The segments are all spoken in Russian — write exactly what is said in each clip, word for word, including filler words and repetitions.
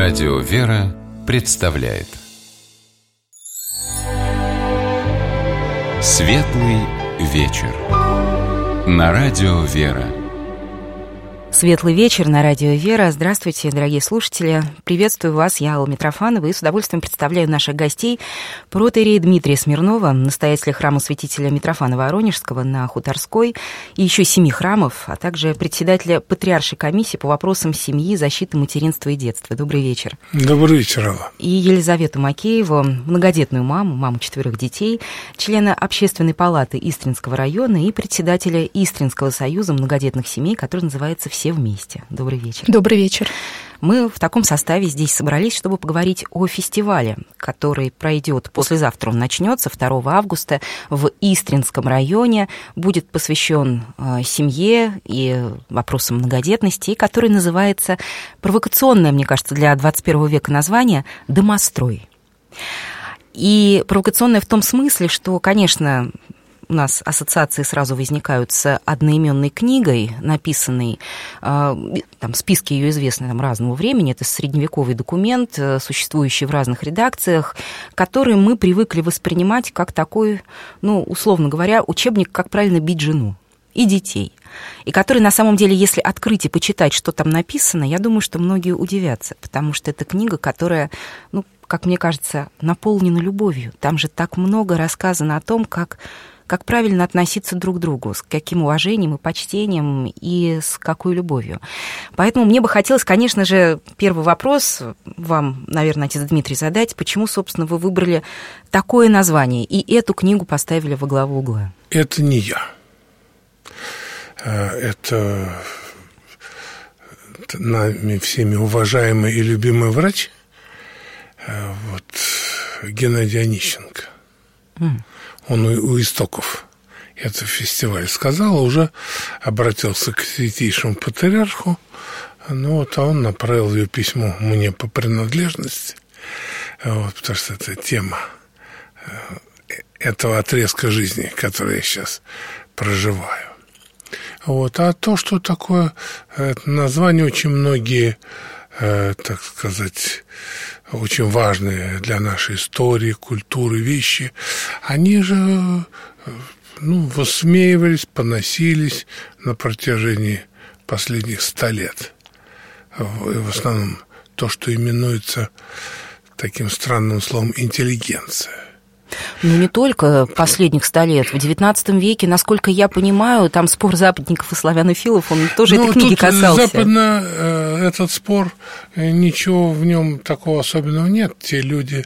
Радио «Вера» представляет Светлый вечер на Радио «Вера». Светлый вечер на Радио «Вера». Здравствуйте, дорогие слушатели. Приветствую вас, я Алла Митрофанова, и с удовольствием представляю наших гостей: протоиерея Дмитрия Смирнова, настоятеля храма святителя Митрофана Воронежского на Хуторской, и еще семи храмов, а также председателя Патриаршей комиссии по вопросам семьи, защиты материнства и детства. Добрый вечер. Добрый вечер, Алла. И Елизавету Макееву, многодетную маму, маму четверых детей, члена Общественной палаты Истринского района и председателя Истринского союза многодетных семей, который называется «Все вместе». Добрый вечер. Добрый вечер. Мы в таком составе здесь собрались, чтобы поговорить о фестивале, который пройдет послезавтра. Он начнется второго августа в Истринском районе, будет посвящен э, семье и вопросам многодетности, который называется, провокационное, мне кажется, для двадцать первого века название, «Домострой». И провокационное в том смысле, что, конечно, у нас ассоциации сразу возникают с одноименной книгой, написанной, там списки ее известны там, разного времени, это средневековый документ, существующий в разных редакциях, который мы привыкли воспринимать как такой, ну, условно говоря, учебник, как правильно бить жену и детей. И который, на самом деле, если открыть и почитать, что там написано, я думаю, что многие удивятся, потому что это книга, которая, ну, как мне кажется, наполнена любовью. Там же так много рассказано о том, как как правильно относиться друг к другу, с каким уважением и почтением, и с какой любовью. Поэтому мне бы хотелось, конечно же, первый вопрос вам, наверное, отец Дмитрий, задать. Почему, собственно, вы выбрали такое название и эту книгу поставили во главу угла? Это не я. Это нами всеми уважаемый и любимый врач, вот, Геннадий Онищенко. Mm. Он у, у истоков этого фестиваля сказал, уже обратился к святейшему патриарху, ну вот, а он направил ее письмо мне по принадлежности, вот, потому что это тема этого отрезка жизни, который я сейчас проживаю. Вот, а то, что такое это название, очень многие, э, так сказать, очень важные для нашей истории, культуры вещи, они же, ну, высмеивались, поносились на протяжении последних ста лет. И в основном то, что именуется таким странным словом «интеллигенция». Ну, не только последних ста лет. В девятнадцатом веке, насколько я понимаю, там спор западников и славянофилов, он тоже ну, этой книги касался. Западно э, этот спор, э, ничего в нем такого особенного нет. Те люди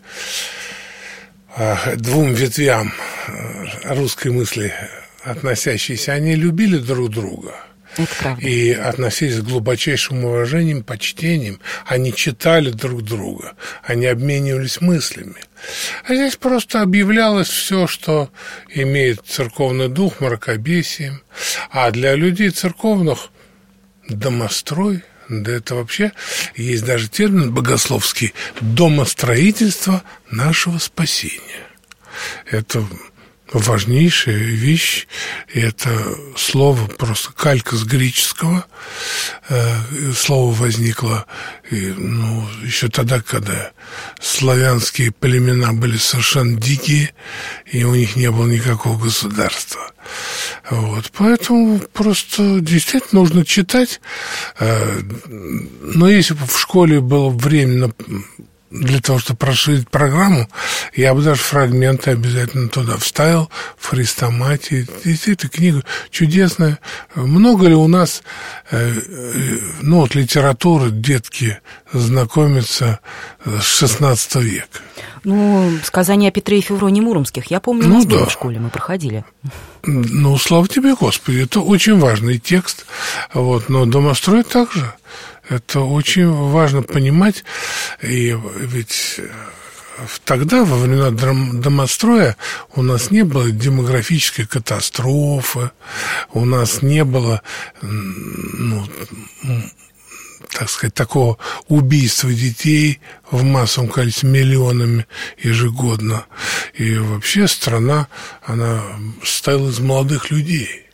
э, двум ветвям э, русской мысли относящиеся, они любили друг друга. Это правда. И относились с глубочайшим уважением, почтением. Они читали друг друга, они обменивались мыслями. А здесь просто объявлялось все, что имеет церковный дух, мракобесием. А для людей церковных домострой, да это вообще есть даже термин богословский – домостроительство нашего спасения. Это важнейшая вещь, и это слово просто калька с греческого. Слово возникло ну, еще тогда, когда славянские племена были совершенно дикие, и у них не было никакого государства. Вот, поэтому просто действительно нужно читать. Но если бы в школе было время для того, чтобы расширить программу, я бы даже фрагменты обязательно туда вставил, в хрестоматии. Действительно, книга чудесная. Много ли у нас, ну, вот литературы, детки знакомятся с шестнадцатого века? Ну, сказания о Петре и Февронии Муромских. Я помню, у нас ну, было да. в школе, мы проходили. Ну, слава тебе, Господи, это очень важный текст. Вот, но домострой также. Это очень важно понимать, и ведь тогда, во времена домостроя, у нас не было демографической катастрофы, у нас не было, ну, так сказать, такого убийства детей в массовом количестве, миллионами ежегодно. И вообще страна, она состояла из молодых людей.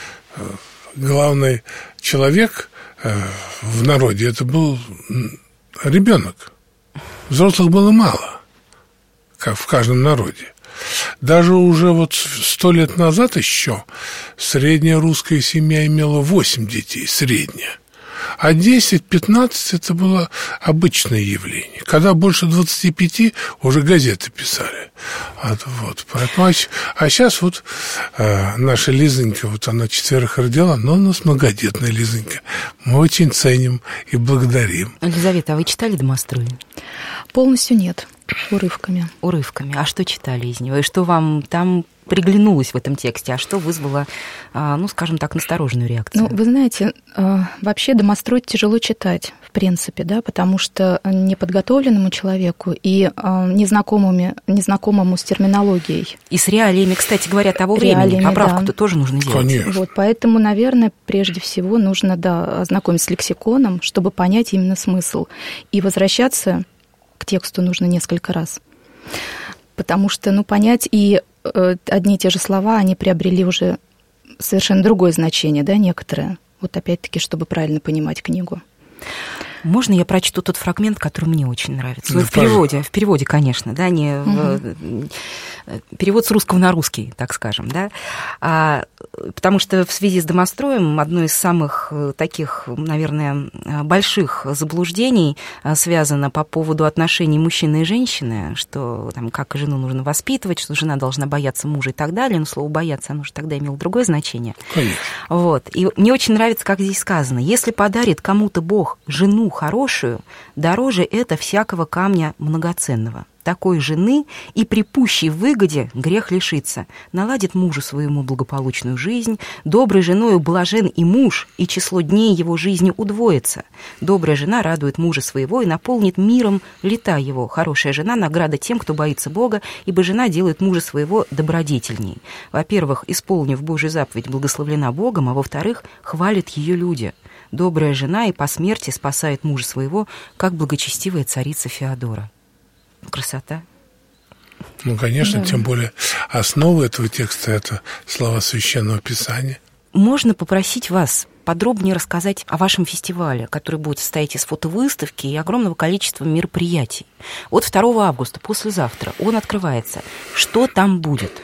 Главный человек в народе это был ребенок. Взрослых было мало, как в каждом народе. Даже уже вот сто лет назад еще средняя русская семья имела восемь детей, средняя. А десять-пятнадцать это было обычное явление. Когда больше двадцати пяти уже газеты писали. Вот, вот. Поэтому, а сейчас вот э, наша Лизонька, вот она четверых родила, но у нас многодетная Лизонька. Мы очень ценим и благодарим. Елизавета, а вы читали «Домострой»? Полностью нет, урывками. Урывками. А что читали из него? И что вам там приглянулось в этом тексте, а что вызвало, ну, скажем так, настороженную реакцию? Ну, вы знаете, вообще «Домострой» тяжело читать, в принципе, да, потому что неподготовленному человеку и незнакомыми, незнакомому с терминологией. И с реалиями, кстати говоря, того времени. Поправку-то да. тоже нужно делать. Конечно. Вот, поэтому, наверное, прежде всего нужно, да, ознакомиться с лексиконом, чтобы понять именно смысл. И возвращаться к тексту нужно несколько раз. Потому что, ну, понять и одни и те же слова, они приобрели уже совершенно другое значение, да, некоторые. Вот опять-таки, чтобы правильно понимать книгу. Можно я прочту тот фрагмент, который мне очень нравится? Ну, ну в переводе, в переводе, конечно, да, не угу. в, перевод с русского на русский, так скажем, да. А, потому что в связи с «Домостроем» одно из самых таких, наверное, больших заблуждений связано по поводу отношений мужчины и женщины, что там как жену нужно воспитывать, что жена должна бояться мужа и так далее. Но слово «бояться» оно же тогда имело другое значение. Конечно. Вот. И мне очень нравится, как здесь сказано: если подарит кому-то Бог жену хорошую, дороже это всякого камня многоценного. Такой жены и при пущей выгоде грех лишится. Наладит мужу своему благополучную жизнь, доброй женою блажен и муж, и число дней его жизни удвоится. Добрая жена радует мужа своего и наполнит миром лета его. Хорошая жена — награда тем, кто боится Бога, ибо жена делает мужа своего добродетельней. Во-первых, исполнив Божью заповедь, благословлена Богом, а во-вторых, хвалят ее люди. Добрая жена и по смерти спасает мужа своего, как благочестивая царица Феодора. Красота. Ну, конечно, да. Тем более основа этого текста – это слова Священного Писания. Можно попросить вас подробнее рассказать о вашем фестивале, который будет состоять из фотовыставки и огромного количества мероприятий. Вот второго августа, послезавтра, он открывается. Что там будет?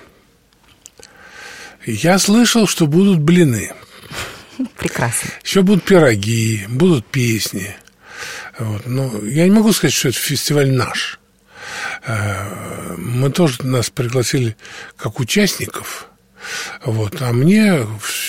Я слышал, что будут блины. Прекрасно. Еще будут пироги, будут песни. Вот. Но я не могу сказать, что это фестиваль наш. Мы тоже, нас пригласили как участников. Вот. А мне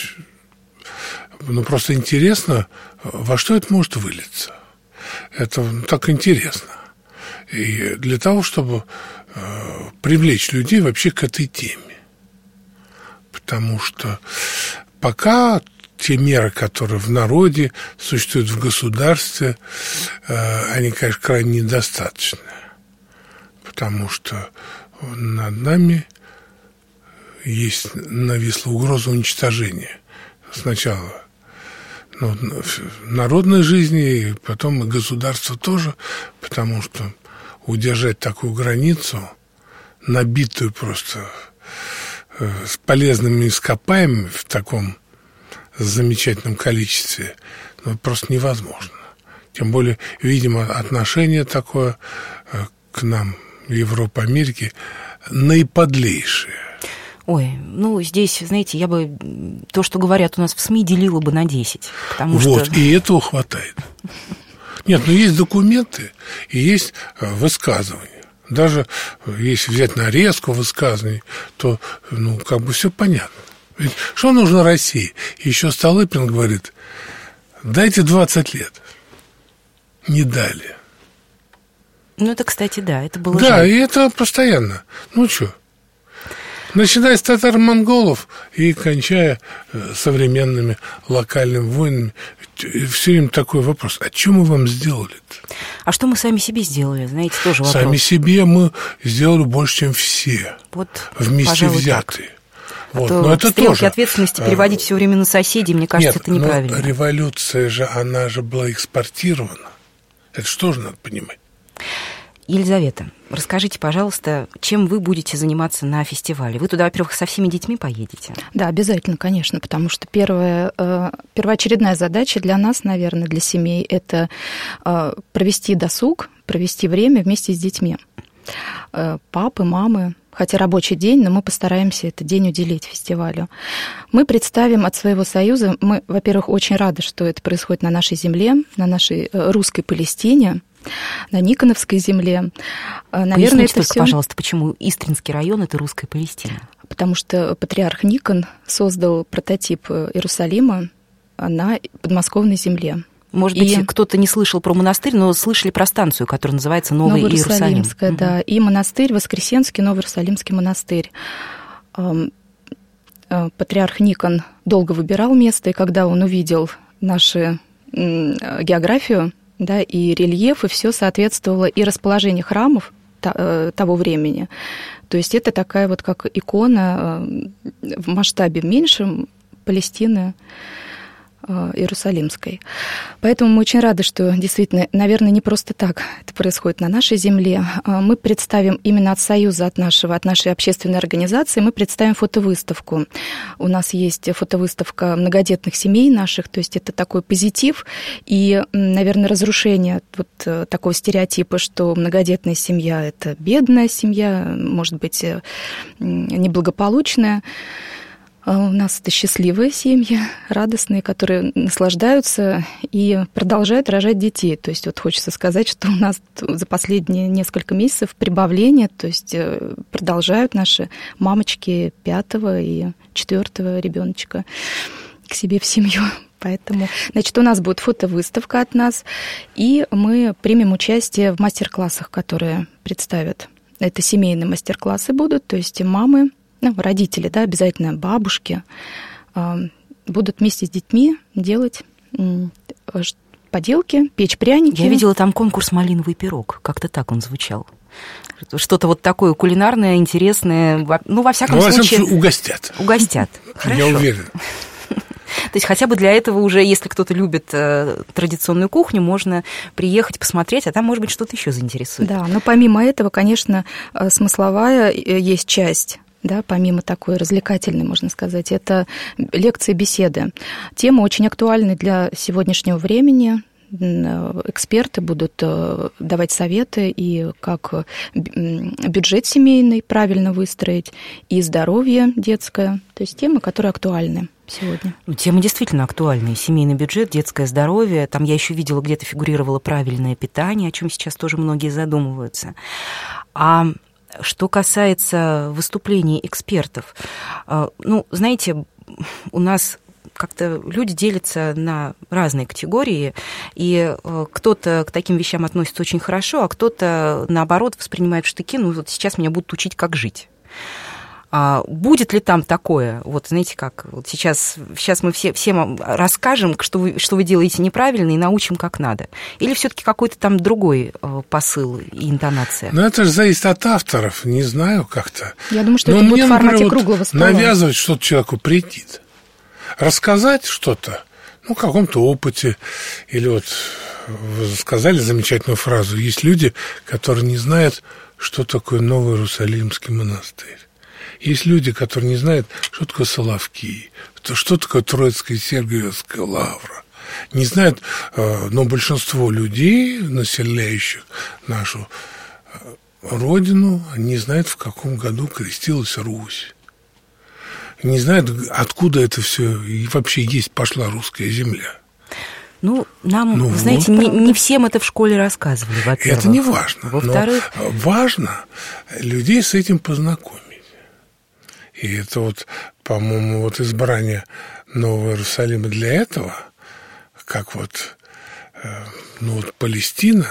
ну, просто интересно, во что это может вылиться. Это так интересно. И для того, чтобы привлечь людей вообще к этой теме. Потому что пока те меры, которые в народе существуют в государстве, они, конечно, крайне недостаточны. Потому что над нами есть нависла угроза уничтожения. Сначала ну, народной жизни, и потом и государства тоже, потому что удержать такую границу, набитую просто с полезными ископаемыми в таком замечательном количестве, ну, просто невозможно. Тем более, видимо, отношение такое к нам, Европа, Америки, наиподлейшее. Ой, ну, здесь, знаете, я бы то, что говорят у нас в СМИ, делила бы на десять. Потому вот, что... и этого хватает. Нет, ну, есть документы и есть высказывания. Даже если взять нарезку высказываний, то, ну, как бы все понятно. Ведь что нужно России? Еще Столыпин говорит, дайте двадцать лет. Не дали. Ну, это, кстати, да, это было Да, жаль. И это постоянно. Ну, что? Начиная с татар-монголов и кончая современными локальными войнами, все время такой вопрос, а что мы вам сделали-то? А что мы сами себе сделали, знаете, тоже вопрос. Сами себе мы сделали больше, чем все, вот, вместе пожалуй, взятые. Так. Вот. А то Но это стрелки тоже ответственности переводить все время на соседей, мне кажется, Нет, это неправильно. Но революция же, она же была экспортирована. Это что же надо понимать? Елизавета, расскажите, пожалуйста, чем вы будете заниматься на фестивале? Вы туда, во-первых, со всеми детьми поедете? Да, обязательно, конечно, потому что первая, первоочередная задача для нас, наверное, для семей, это провести досуг, провести время вместе с детьми. Папы, мамы, хотя рабочий день, но мы постараемся этот день уделить фестивалю. Мы представим от своего союза, мы, во-первых, очень рады, что это происходит на нашей земле, на нашей русской Палестине, на Никоновской земле. Наверное, Поясните это только, всё... пожалуйста, почему Истринский район – это русская Палестина? Потому что патриарх Никон создал прототип Иерусалима на подмосковной земле. Может и... быть, кто-то не слышал про монастырь, но слышали про станцию, которая называется Новый Иерусалим. Да, угу. И монастырь, Воскресенский, Новый Иерусалимский монастырь. Патриарх Никон долго выбирал место, и когда он увидел нашу географию, да, и рельеф, и все соответствовало и расположению храмов того времени. То есть это такая вот как икона в масштабе меньшем Палестины Иерусалимской. Поэтому мы очень рады, что действительно, наверное, не просто так это происходит на нашей земле. Мы представим именно от Союза, от нашего, от нашей общественной организации, мы представим фотовыставку. У нас есть фотовыставка многодетных семей наших, то есть это такой позитив и, наверное, разрушение вот такого стереотипа, что многодетная семья – это бедная семья, может быть, неблагополучная. У нас это счастливые семьи, радостные, которые наслаждаются и продолжают рожать детей. То есть вот хочется сказать, что у нас за последние несколько месяцев прибавление, то есть продолжают наши мамочки пятого и четвертого ребеночка к себе в семью. Поэтому, значит, у нас будет фотовыставка от нас, и мы примем участие в мастер-классах, которые представят. Это семейные мастер-классы будут, то есть мамы, ну, родители, да, обязательно бабушки будут вместе с детьми делать поделки, печь пряники. Я видела там конкурс «Малиновый пирог». Как-то так он звучал. Что-то вот такое кулинарное, интересное. Ну, во всяком ну, случае... угостят. Угостят. Хорошо. Я уверен. То есть хотя бы для этого уже, если кто-то любит э, традиционную кухню, можно приехать, посмотреть, а там, может быть, что-то еще заинтересует. Да, но помимо этого, конечно, смысловая есть часть. Да, помимо такой развлекательной, можно сказать, это лекции, беседы. Тема очень актуальна для сегодняшнего времени. Эксперты будут давать советы, и как бюджет семейный правильно выстроить, и здоровье детское. То есть темы, которые актуальны сегодня. Темы действительно актуальные. Семейный бюджет, детское здоровье. Там я еще видела, где-то фигурировало правильное питание, о чем сейчас тоже многие задумываются. А что касается выступлений экспертов, ну, знаете, у нас как-то люди делятся на разные категории, и кто-то к таким вещам относится очень хорошо, а кто-то, наоборот, воспринимает в штыки, ну, вот сейчас меня будут учить, как жить. А будет ли там такое? Вот знаете как, вот сейчас, сейчас мы все, всем расскажем, что вы, что вы делаете неправильно, и научим, как надо. Или все-таки какой-то там другой посыл и интонация? Ну, это же зависит от авторов, не знаю как-то. Я думаю, что Но это будет в формате например, круглого стола. Навязывать что-то человеку претит. Рассказать что-то, ну, о каком-то опыте. Или вот вы сказали замечательную фразу. Есть люди, которые не знают, что такое Новый Иерусалимский монастырь. Есть люди, которые не знают, что такое Соловки, что такое Троицкая и Сергиевская лавра. Не знают, но большинство людей, населяющих нашу родину, не знают, в каком году крестилась Русь. Не знают, откуда это все и вообще есть пошла русская земля. Ну, нам, ну, вы знаете, вот, не, не всем это в школе рассказывали, во-первых. Это не важно. Во-вторых... Но важно людей с этим познакомить. И это вот, по-моему, вот избрание Нового Иерусалима для этого, как вот, ну вот Палестина,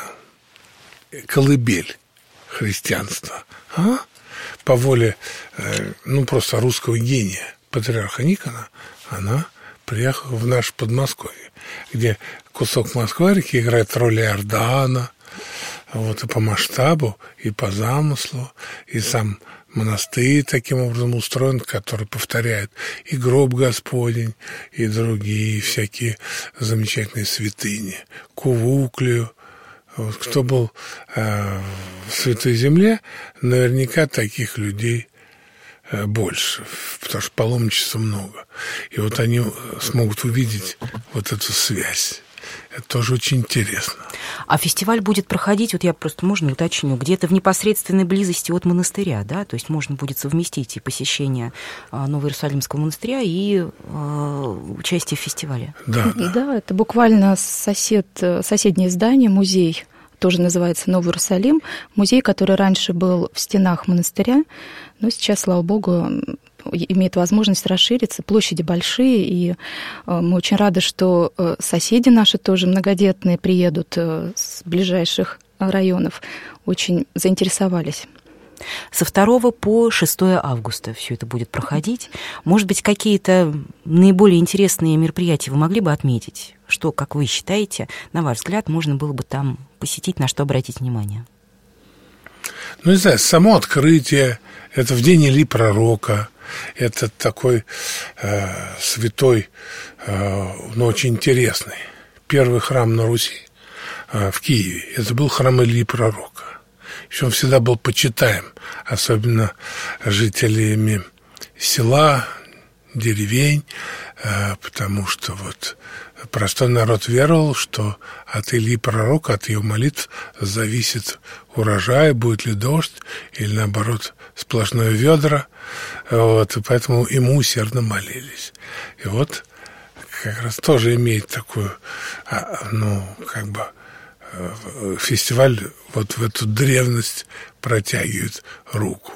колыбель христианства, а? По воле, ну просто русского гения, патриарха Никона, она приехала в наше Подмосковье, где кусок Москва-реки играет роль Иордана, вот и по масштабу, и по замыслу, и сам монастырь таким образом устроен, который повторяет и гроб Господень, и другие всякие замечательные святыни, Кувуклию, Вот кто был э, в Святой Земле, наверняка таких людей э, больше, потому что паломничества много. И вот они смогут увидеть вот эту связь. Это тоже очень интересно. А фестиваль будет проходить, вот я просто, можно уточню, где-то в непосредственной близости от монастыря, да? То есть можно будет совместить и посещение Новоиерусалимского монастыря, и э, участие в фестивале. Да, да. Да, это буквально сосед, соседнее здание, музей, тоже называется Новый Иерусалим, музей, который раньше был в стенах монастыря, но сейчас, слава богу, имеет возможность расшириться, площади большие, и мы очень рады, что соседи наши тоже многодетные приедут с ближайших районов, очень заинтересовались. Со второго по шестое августа все это будет проходить. Может быть, какие-то наиболее интересные мероприятия вы могли бы отметить? Что, как вы считаете, на ваш взгляд, можно было бы там посетить, на что обратить внимание? Ну, не знаю, само открытие, это в день Илии Пророка, это такой э, святой, э, но очень интересный. Первый храм на Руси э, в Киеве, это был храм Илии Пророка. Еще он всегда был почитаем, особенно жителями села, деревень, э, потому что вот простой народ веровал, что от Илии Пророка, от ее молитв зависит урожай, будет ли дождь, или наоборот сплошное ведро. Вот, и поэтому ему усердно молились. И вот как раз тоже имеет такую, ну, как бы, фестиваль вот в эту древность протягивает руку.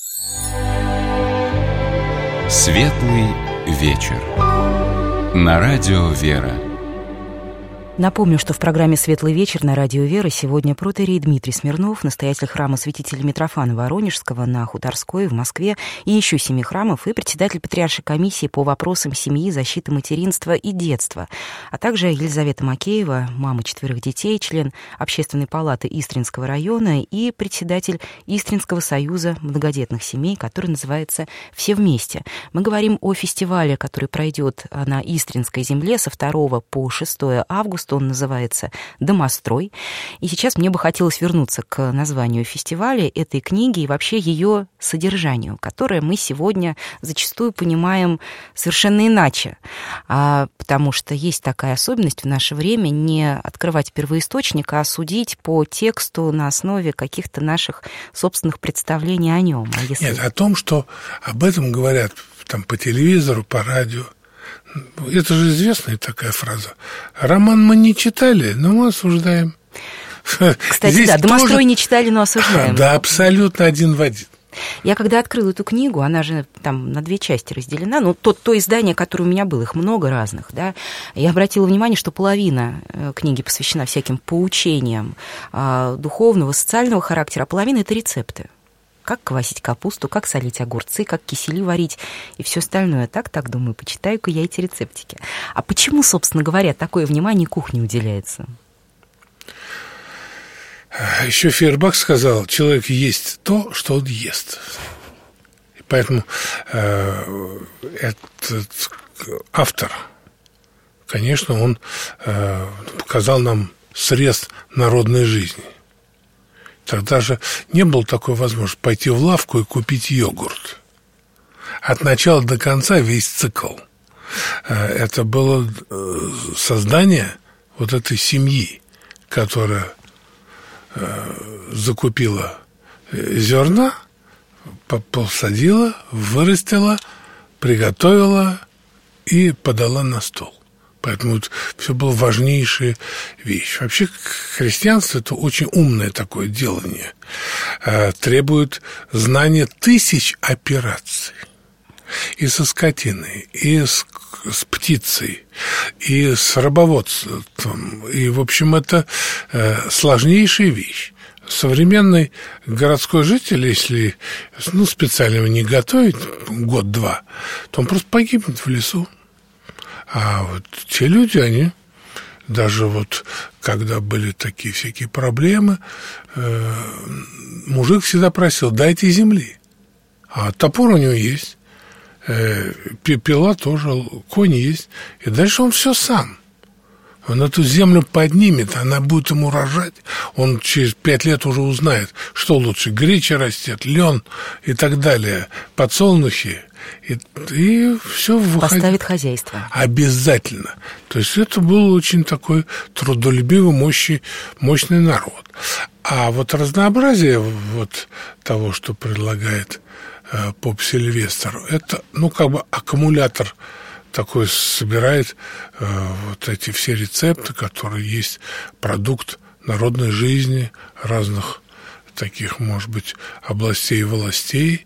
Светлый вечер. На радио «Вера». Напомню, что в программе «Светлый вечер» на радио «Вера» сегодня протоиерей Дмитрий Смирнов, настоятель храма святителя Митрофана Воронежского на Хуторской в Москве и еще семи храмов, и председатель Патриаршей комиссии по вопросам семьи, защиты материнства и детства, а также Елизавета Макеева, мама четверых детей, член Общественной палаты Истринского района и председатель Истринского союза многодетных семей, который называется «Все вместе». Мы говорим о фестивале, который пройдет на Истринской земле со второго по шестое августа. Он называется «Домострой». И сейчас мне бы хотелось вернуться к названию фестиваля, этой книги и вообще ее содержанию, которое мы сегодня зачастую понимаем совершенно иначе, а, потому что есть такая особенность в наше время не открывать первоисточник, а судить по тексту на основе каких-то наших собственных представлений о нем. А если... Нет, о том, что об этом говорят там, по телевизору, по радио. Это же известная такая фраза. Роман мы не читали, но мы осуждаем. Кстати, Здесь да, «Домострой» тоже... не читали, но осуждаем. Да, абсолютно один в один. Я когда открыла эту книгу, она же там на две части разделена, ну, то, то издание, которое у меня было, их много разных, да, я обратила внимание, что половина книги посвящена всяким поучениям духовного, социального характера, а половина – это рецепты. Как квасить капусту, как солить огурцы, как кисели варить и все остальное. Так, так, думаю, почитаю-ка я эти рецептики. А почему, собственно говоря, такое внимание кухне уделяется? Еще Фейербах сказал, человек есть то, что он ест. И поэтому э, этот автор, конечно, он э, показал нам срез народной жизни. Тогда же не было такой возможности пойти в лавку и купить йогурт. От начала до конца весь цикл. Это было создание вот этой семьи, которая закупила зерна, посадила, вырастила, приготовила и подала на стол. Поэтому это все было важнейшая вещь. Вообще христианство – это очень умное такое делание. Требует знания тысяч операций. И со скотиной, и с, с птицей, и с рабоводством. И, в общем, это сложнейшая вещь. Современный городской житель, если ну, специально его не готовить год-два, то он просто погибнет в лесу. А вот те люди, они, даже вот когда были такие всякие проблемы, э, мужик всегда просил, дайте земли. А топор у него есть, э, пила тоже, конь есть. И дальше он все сам. Он эту землю поднимет, она будет ему рожать. Он через пять лет уже узнает, что лучше, греча растет, лен и так далее, подсолнухи. И, и все выходит. Поставит хозяйство. Обязательно. То есть это был очень такой трудолюбивый, мощный, мощный народ. А вот разнообразие вот того, что предлагает э, поп-Сильвестр, это, ну, как бы аккумулятор такой собирает э, вот эти все рецепты, которые есть, продукт народной жизни разных таких, может быть, областей и властей.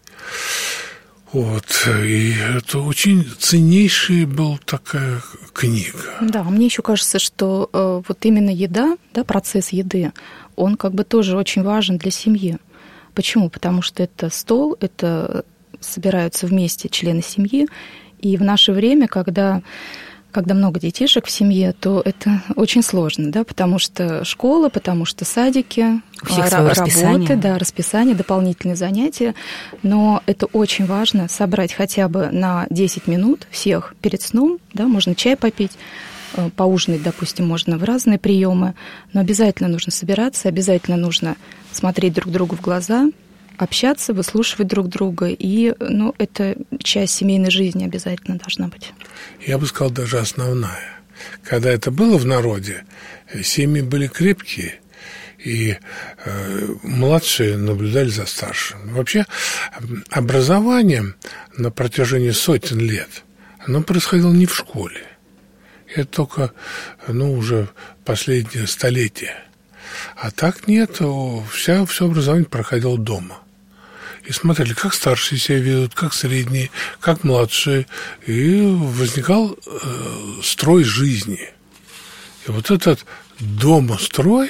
Вот, и это очень ценнейшая была такая книга. Да, мне еще кажется, что э, вот именно еда, да, процесс еды, он как бы тоже очень важен для семьи. Почему? Потому что это стол, это собираются вместе члены семьи, и в наше время, когда... Когда много детишек в семье, то это очень сложно, да, потому что школа, потому что садики, у всех ра- свое работы, расписание. да, расписание, дополнительные занятия. Но это очень важно собрать хотя бы на десять минут всех перед сном, да, можно чай попить, поужинать, допустим, можно в разные приемы, но обязательно нужно собираться, обязательно нужно смотреть друг другу в глаза, общаться, выслушивать друг друга, и, ну, это часть семейной жизни обязательно должна быть. Я бы сказал, даже основная. Когда это было в народе, семьи были крепкие, и э, младшие наблюдали за старшими. Вообще, образование на протяжении сотен лет, оно происходило не в школе. Это только, ну, уже последнее столетие. А так нет, вся, все образование проходило дома. И смотрели, как старшие себя ведут, как средние, как младшие. И возникал э, строй жизни. И вот этот домострой,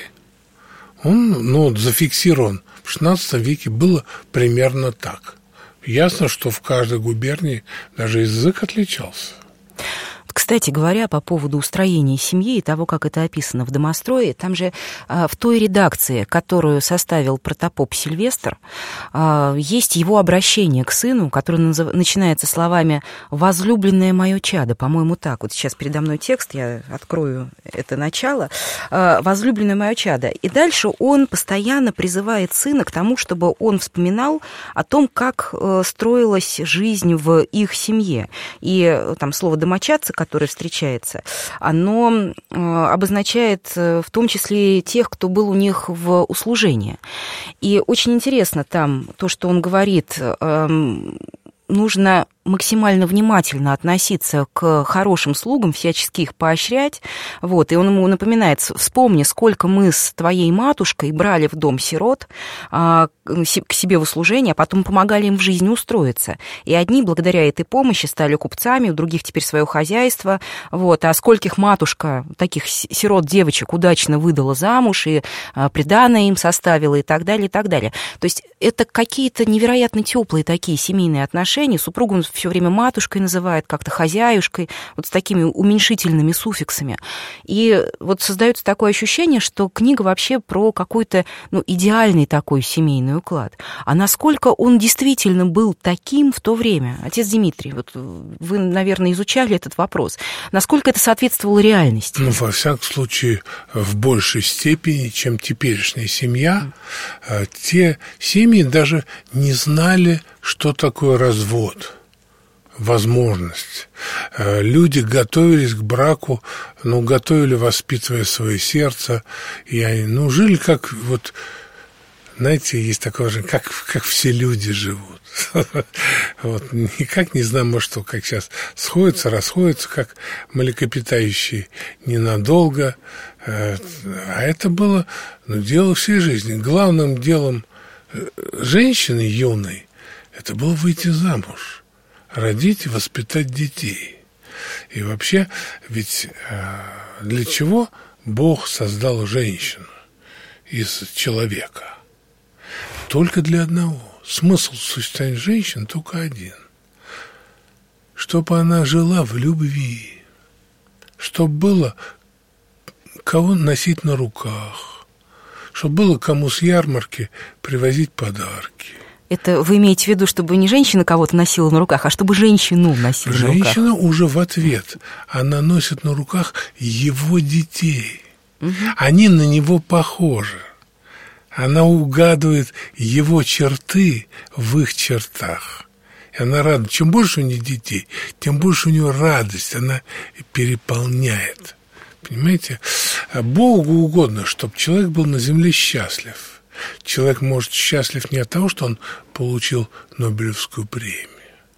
он, ну, зафиксирован в шестнадцатом веке, было примерно так. Ясно, что в каждой губернии даже язык отличался. Кстати говоря, по поводу устроения семьи и того, как это описано в «Домострое», там же в той редакции, которую составил протопоп Сильвестр, есть его обращение к сыну, которое начинается словами «возлюбленное мое чадо», по-моему, так. Вот сейчас передо мной текст, я открою это начало. «Возлюбленное мое чадо». И дальше он постоянно призывает сына к тому, чтобы он вспоминал о том, как строилась жизнь в их семье. И там слово «домочадцы», которое встречается, оно обозначает в том числе тех, кто был у них в услужении. И очень интересно там то, что он говорит, нужно максимально внимательно относиться к хорошим слугам, всячески их поощрять. Вот, и он ему напоминает: вспомни, сколько мы с твоей матушкой брали в дом сирот а, к себе в услужение, а потом помогали им в жизни устроиться. И одни благодаря этой помощи стали купцами, у других теперь свое хозяйство. Вот, а скольких матушка таких сирот, девочек удачно выдала замуж и а, приданое им составила и так далее, и так далее. То есть это какие-то невероятно теплые такие семейные отношения. Супругу все время матушкой называет, как-то хозяюшкой, вот с такими уменьшительными суффиксами. И вот создается такое ощущение, что книга вообще про какой-то, ну, идеальный такой семейный уклад. А насколько он действительно был таким в то время? Отец Дмитрий, вот вы, наверное, изучали этот вопрос. Насколько это соответствовало реальности? Ну, во всяком случае, в большей степени, чем теперешняя семья. Те семьи даже не знали, что такое развод. Возможность. Люди готовились к браку, ну, готовили, воспитывая свое сердце, и они, ну, жили как, вот, знаете, есть такое же, как, как все люди живут. Вот, никак не знаю, может, что, как сейчас сходятся, расходятся, как млекопитающие ненадолго. А это было, ну, дело всей жизни. Главным делом женщины юной это было выйти замуж, родить и воспитать детей. И вообще, ведь для чего Бог создал женщину из человека? Только для одного. Смысл существования женщины только один. Чтобы она жила в любви. Чтобы было кого носить на руках. Чтобы было кому с ярмарки привозить подарки. Это вы имеете в виду, чтобы не женщина кого-то носила на руках, а чтобы женщину носила на руках? Женщина уже в ответ. Она носит на руках его детей. Угу. Они на него похожи. Она угадывает его черты в их чертах. И она рада. Чем больше у нее детей, тем больше у нее радость. Она переполняет. Понимаете? Богу угодно, чтобы человек был на земле счастлив. Человек может счастлив не от того, что он получил Нобелевскую премию,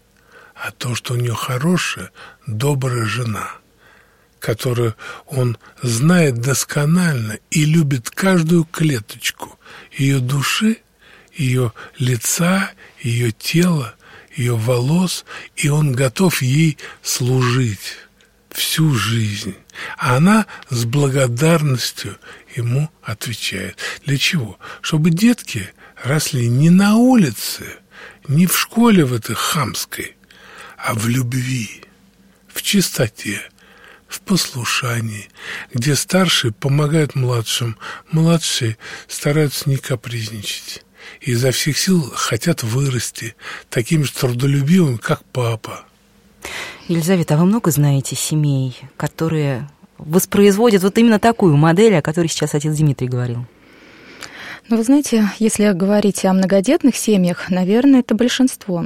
а то, что у него хорошая, добрая жена, которую он знает досконально и любит каждую клеточку ее души, ее лица, ее тела, ее волос, и он готов ей служить всю жизнь. А она с благодарностью ему отвечает. Для чего? Чтобы детки росли не на улице, не в школе в этой хамской, а в любви, в чистоте, в послушании, где старшие помогают младшим, младшие стараются не капризничать и изо всех сил хотят вырасти такими же трудолюбивыми, как папа. Елизавета, а вы много знаете семей, которые воспроизводят вот именно такую модель, о которой сейчас отец Дмитрий говорил? Ну, вы знаете, если говорить о многодетных семьях, наверное, это большинство.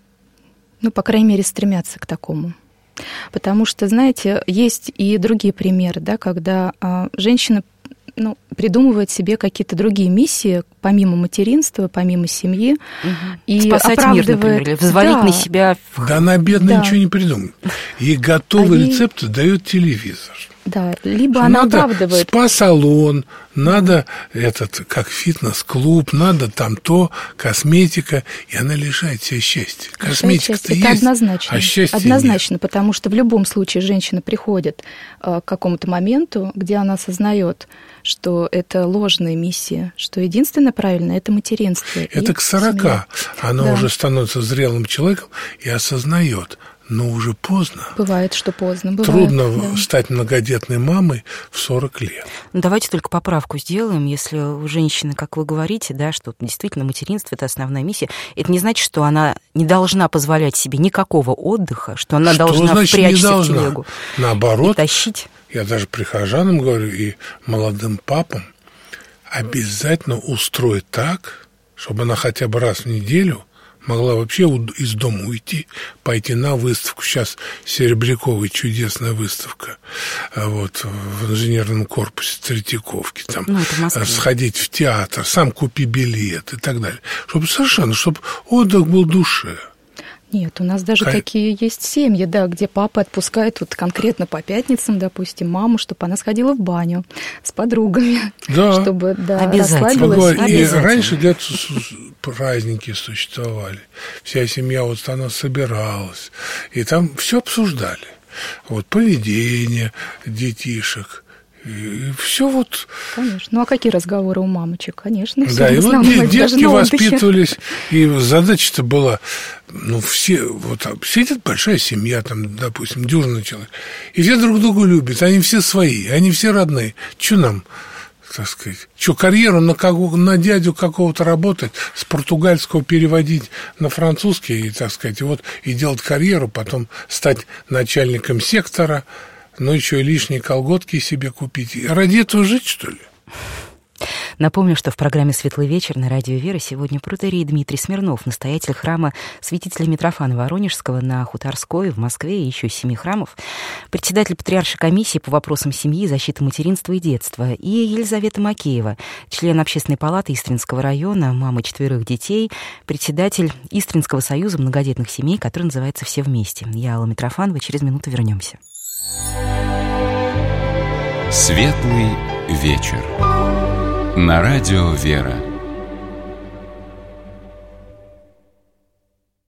Ну, по крайней мере, стремятся к такому. Потому что, знаете, есть и другие примеры, да, когда а, женщина ну, придумывает себе какие-то другие миссии, помимо материнства, помимо семьи. Угу. И спасать оправдывает... мир, например, или взвалить да. на себя... Да она, бедная, да. ничего не придумает. Ей готовые Они... рецепты дает телевизор. Да, либо что она надо оправдывает. Спа-салон, надо этот, как фитнес-клуб, надо там то, косметика, и она лишает себя счастья. Косметика-то есть, однозначно, а счастья однозначно, нет. Потому что в любом случае женщина приходит к какому-то моменту, где она осознает, что это ложная миссия, что единственное правильное – это материнство. Это к сорока она да. уже становится зрелым человеком и осознает. Но уже поздно. Бывает, что поздно. Бывает, Трудно да. стать многодетной мамой в сорок лет. Ну, давайте только поправку сделаем. Если у женщины, как вы говорите, да, что действительно материнство – это основная миссия, это не значит, что она не должна позволять себе никакого отдыха, что она что должна значит, впрячься не должна? в телегу. Наоборот, и тащить. Я даже прихожанам говорю и молодым папам, обязательно устроить так, чтобы она хотя бы раз в неделю могла вообще из дома уйти, пойти на выставку. Сейчас Серебряковой чудесная выставка вот, в инженерном корпусе Третьяковки. Там, ну, сходить в театр, сам купи билет и так далее. Чтобы совершенно, чтобы отдых был душе. Нет, у нас даже а... такие есть семьи, да, где папа отпускает вот конкретно по пятницам, допустим, маму, чтобы она сходила в баню с подругами, да. чтобы да, расслабилась. И раньше для праздники существовали. Вся семья вот она собиралась. И там все обсуждали. Вот поведение детишек. И все вот... Конечно. Ну, а какие разговоры у мамочек? Конечно. Да, и вот детки воспитывались, и задача-то была, ну, все, вот сидит большая семья, там, допустим, дюжина человек, и все друг друга любят, они все свои, они все родные. Че нам, так сказать, что, карьеру на, кого, на дядю какого-то работать, с португальского переводить на французский, и, так сказать, и вот, и делать карьеру, потом стать начальником сектора, ну, еще и лишние колготки себе купить. Ради этого жить, что ли? Напомню, что в программе «Светлый вечер» на радио «Вера» сегодня протоиерей Дмитрий Смирнов, настоятель храма святителя Митрофана Воронежского на Хуторской в Москве и еще семи храмов, председатель патриаршей комиссии по вопросам семьи, защиты материнства и детства, и Елизавета Макеева, член Общественной палаты Истринского района, мама четверых детей, председатель Истринского союза многодетных семей, который называется «Все вместе». Я Алла Митрофанова, через минуту вернемся. Светлый вечер. На радио «Вера».